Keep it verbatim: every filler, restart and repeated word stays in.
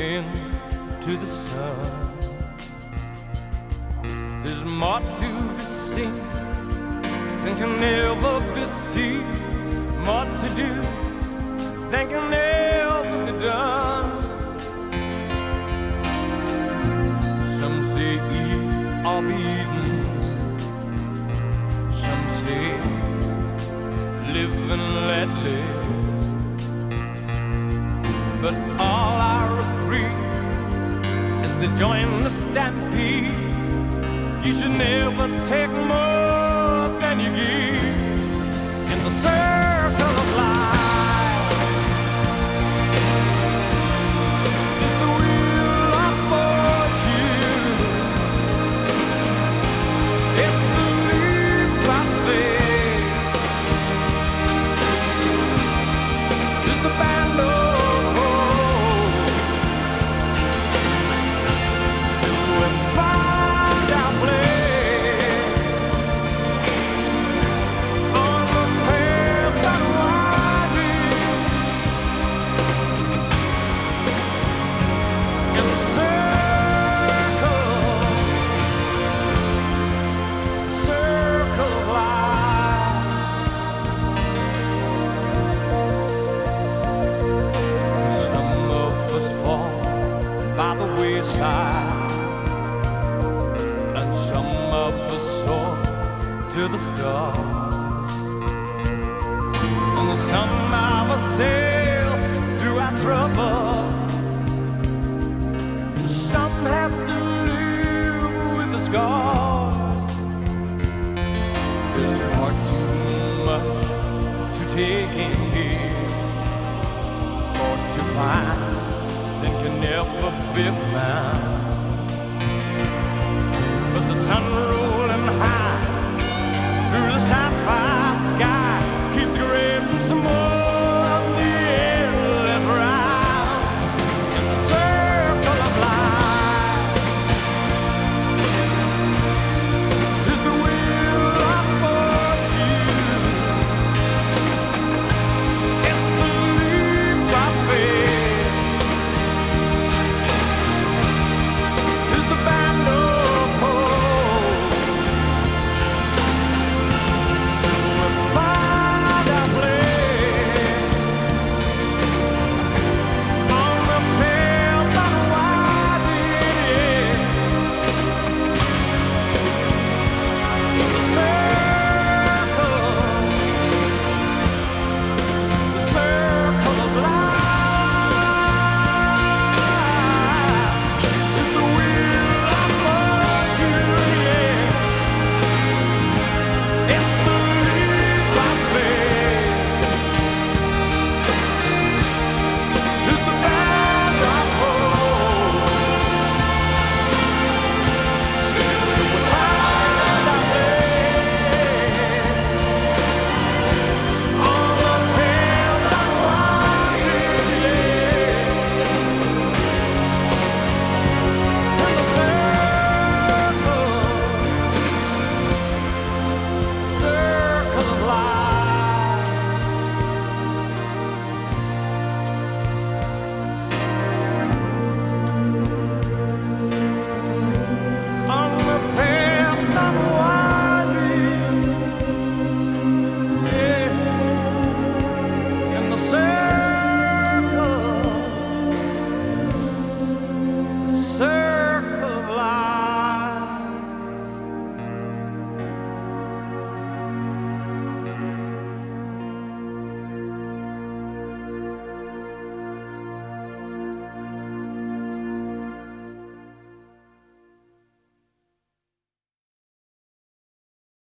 into the sun. There's more to be seen than can never be seen, more to do than can never be done. Some say eat or be eaten, some say live and let live. But all I agree is to join the stampede. You should never take more than you give in the circle of life. It's the wheel of fortune. It's the leap of faith. It's the band of and some of us soar to the stars, and some of us sail through our trouble. Some have to live with the scars. There's far too much to take in here, or to find that can never be found. But the sun rolling high through the south